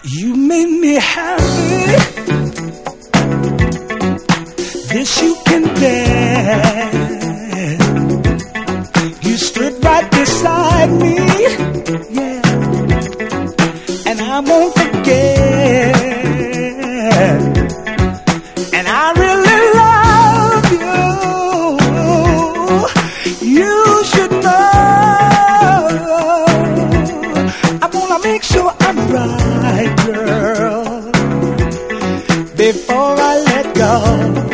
You made me happy. This you can bear. You stood right beside me, yeah, and I won't forget. And I really love you. You should know. I wanna make sure I'm right, girl, before I let go.